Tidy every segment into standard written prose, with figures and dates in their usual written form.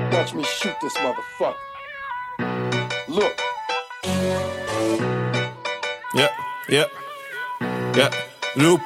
Watch me shoot this motherfucker. Look. Loop.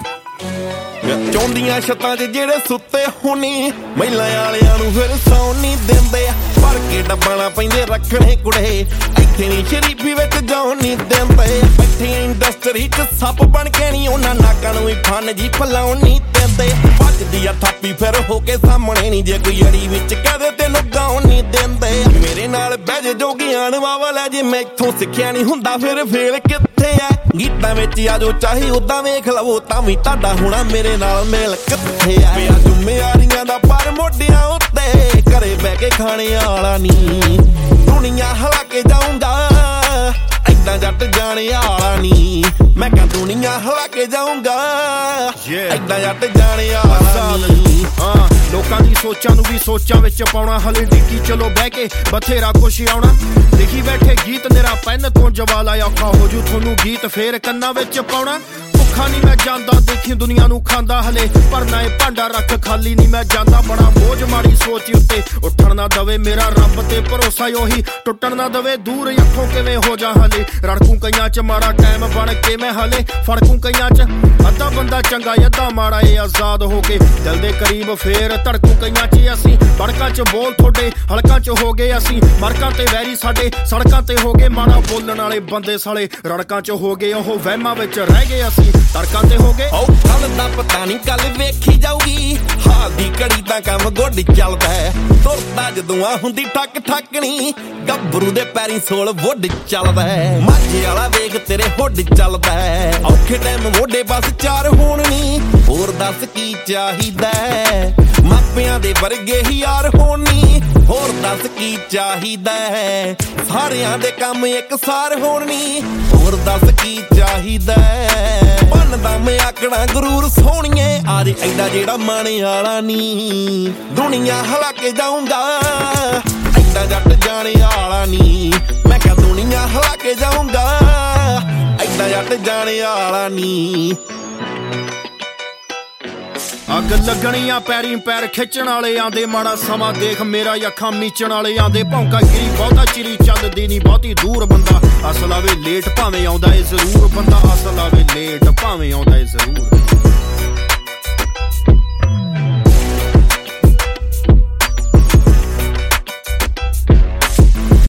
ਚੌਂਦੀਆਂ ਛੱਤਾਂ 'ਚ ਜਿਹੜੇ ਸੁੱਤੇ ਹੋਣੀ ਮਹਿਲਾਂ ਵਾਲਿਆਂ ਨੂੰ ਫਿਰ ਸੌਣ ਨਹੀਂ ਦਿੰਦੇ ਭਰ ਕੇ ਡੱਬਾਂ ਪੈਂਦੇ ਰੱਖਣੇ ਕੁੜੇ ਇੱਥੇ ਨਹੀਂ ਸ਼ਰੀਫੀ ਵਿੱਚ ਜਾਣ ਨਹੀਂ ਦਿੰਦੇ ਬੈਠੇ ਇੰਡਸਟਰੀ 'ਚ ਸੱਪ ਬਣ ਕੇ ਨਹੀਂ ਉਹਨਾਂ ਨਾਕਾਂ ਨੂੰ ਵੀ ਫਨ ਜੀ ਫਲਾਉਣ ਨਹੀਂ ਦਿੰਦੇ ਵੱਜਦੀ ਆ ਥਾਪੀ ਫਿਰ ਹੋ ਕੇ ਸਾਹਮਣੇ ਨਹੀਂ ਜੇ ਕੋਈ ਅੜੀ ਵਿੱਚ ਕਹਦੇ ਤੈਨੂੰ ਗਾਉਣ ਨਹੀਂ ਦਿੰਦੇ ਮੇਰੇ ਨਾਲ ਬਹਿ ਜੇ ਜੋ ਗਿਆਨ ਵਾਵਾ ਲੈ ਜੇ ਮੈਥੋਂ ਸਿੱਖਿਆ ਨਹੀਂ ਹੁੰਦਾ ਫਿਰ ਫੇਲ ਕਿੱਥੇ ਆ ਗੀਤਾਂ ਵਿੱਚ ਆ ਜੋ ਚਾਹੇ ਉਦਾਂ ਵੇਖ ਲਵੋ ਤਾਂ ਵੀ ਤੁਹਾਡਾ ਹੋਣਾ ਮੇਰੇ ਨਾਲ ਮੇਲ ਕਿੱਥੇ ਆ ਪਿਆ ਜ਼ਿੰਮੇਵਾਰੀਆਂ ਦਾ ਪਰ ਮੋਢਿਆਂ ਉੱਤੇ ਘਰੇ ਬਹਿ ਕੇ ਖਾਣੇ ਵਾਲਾ ਨੀ ਦੁਨੀਆ ਹਿਲਾ ਕੇ ਜਾਊਂਗਾ ਏਦਾਂ ਜੱਟ ਜਾਣੇ ਵਾਲਾ ਨੀ ਮੈਂ ਕਿਹਾ ਦੁਨੀਆ ਹਿਲਾ ਕੇ ਜਾਊਂਗਾ ਏਦਾਂ ਜੱਟ ਜਾਣੇ ਵਾਲਾ ਨੀ ਲੋਕਾਂ ਦੀ ਸੋਚਾਂ ਨੂੰ ਵੀ ਸੋਚਾਂ ਵਿੱਚ ਪਾਉਣਾ ਹਲੇ ਡਿੱਕੀ ਚਲੋ ਬਹਿ ਕੇ ਬਥੇਰਾ ਕੁਛ ਆਉਣਾ ਲਿਖੀ ਬੈਠੇ ਗੀਤ ਮੇਰਾ ਪੈਨ ਤੋਂ ਜਵਾਲਾ ਔਖਾ ਹੋ ਜੂ ਤੁਹਾਨੂੰ ਗੀਤ ਫੇਰ ਕੰਨਾਂ ਵਿੱਚ ਪਾਉਣਾ ਭੁੱਖਾ ਨਹੀਂ ਮੈਂ ਜਾਂਦਾ ਦੇਖੀ ਦੁਨੀਆ ਨੂੰ ਖਾਂਦਾ ਹਲੇ ਪਰ ਨਾ ਇਹ ਭਾਂਡਾ ਰੱਖ ਖਾਲੀ ਨਹੀਂ ਮੈਂ ਜਾਂਦਾ ਬੜਾ ਬੋਝ ਮਾੜੀ ਸੋਚ ਉੱਤੇ ਉੱਠਣ ਨਾ ਦਵੇ ਮੇਰਾ ਰੱਬ ਤੇ ਭਰੋਸਾ ਉਹੀ ਟੁੱਟਣ ਨਾ ਦਵੇ ਦੂਰ ਅੱਖੋਂ ਕਿਵੇਂ ਹੋ ਜਾ ਹਲੇ ਰੜਕੂ ਕਈਆਂ ਚ ਮਾੜਾ ਟਾਈਮ ਬਣ ਕੇ ਮੈਂ ਹਲੇ ਫੜਕੂ ਕਈਆਂ ਚ ਅੱਧਾ ਬੰਦਾ ਚੰਗਾ ਅੱਧਾ ਮਾੜਾ ਏ ਆਜ਼ਾਦ ਹੋ ਕੇ ਦਿਲ ਦੇ ਕਰੀਬ ਫੇਰ ਧੜਕੂ ਕਈਆਂ ਚ ਅਸੀਂ ਬੜਕਾਂ ਚ ਬੋਲ ਥੋੜੇ ਹਲਕਾਂ ਚ ਹੋ ਗਏ ਅਸੀਂ ਮਰਕਾਂ ਤੇ ਵੈਰੀ ਸਾਡੇ ਸੜਕਾਂ ਤੇ ਹੋ ਗਏ ਮਾੜਾ ਬੋਲਣ ਵਾਲੇ ਬੰਦੇ ਸਾਲੇ ਰੜਕਾਂ ਚ ਹੋ ਗਏ ਉਹ ਵਹਿਮਾਂ ਵਿੱਚ ਰਹਿ ਗਏ ਅਸੀਂ ਤੜਕਾਂ ਤੇ ਹੋ ਗਏ ਕੱਲ ਦਾ ਪਤਾ ਨਹੀਂ ਕੱਲ ਵੇਖੀ ਜਾਊਗੀ ਹਾਲ ਦੀ ਘੜੀ ਤਾਂ ਕੰਮ ਗੋਡੀ ਚੱਲਦਾ ਤੁਰਦਾ ਜਦੋਂ ਆ ਹੁੰਦੀ ਠੱਕ ਠੱਕਣੀ ਗੱਭਰੂ ਦੇ ਪੈਰੀਂ ਸੋਲ ਵੁੱਡ ਚੱਲਦਾ ਮਾਝੇ ਵਾਲਾ ਵੇਖ ਤੇਰੇ ਹੁੱਡ ਚੱਲਦਾ ਔਖੇ ਟਾਈਮ ਮੋਢੇ ਬਸ ਚਾਰ ਹੋਣ ਨੀ ਹੋਰ ਦੱਸ ਕੀ ਚਾਹੀਦਾ ਮਾਪਿਆਂ ਦੇ ਵਰਗੇ ਹੀ ਯਾਰ ਹੋਣ ਨੀ ਹੋਰ ਦੱਸ ਕੀ ਚਾਹੀਦਾ ਸਾਰਿਆਂ ਦੇ ਕੰਮ ਇੱਕਸਾਰ ਹੋਣ ਨੀ ਹੋਰ ਦੱਸ ਕੀ ਚਾਹੀਦਾ ਬਣਦਾ ਮੈਂ ਆਕੜਾ ਗਰੂਰ ਸੋਹਣੀਏ ਆ ਜੇ ਐਡਾ ਜਿਹੜਾ ਮਾਣੇ ਵਾਲਾ ਨੀ ਦੁਨੀਆ ਹਿਲਾ ਕੇ ਜਾਊਂਗਾ ਐਡਾ ਜੱਟ ਜਾਣੇ ਵਾਲਾ ਨੀ ਮੈਂ ਕਿਹਾ ਦੁਨੀਆ ਹਿਲਾ ਕੇ ਜਾਊਂਗਾ ਐਡਾ ਜੱਟ ਜਾਣੇ ਵਾਲਾ ਨੀ ਅੱਗ ਲੱਗਣੀਆਂ ਪੈਰੀਂ ਪੈਰ ਖਿੱਚਣ ਵਾਲੇ ਆਂਦੇ ਮਾੜਾ ਸਮਾਂ ਦੇਖ ਮੇਰਾ ਅੱਖਾਂ ਮੀਚਣ ਵਾਲੇ ਆਂਦੇ ਭੌਂਕਾ ਗਿਰੀ ਬਹੁਤਾ ਚਿਰੀ ਚੱਲਦੀ ਨਹੀਂ ਬਹੁਤੀ ਦੂਰ ਬੰਦਾ ਅਸਲ ਆਵੇ ਲੇਟ ਭਾਵੇਂ ਆਉਂਦਾ ਏ ਜ਼ਰੂਰ ਬੰਦਾ ਅਸਲ ਆਵੇ ਲੇਟ ਭਾਵੇਂ ਆਉਂਦਾ ਏ ਜ਼ਰੂਰ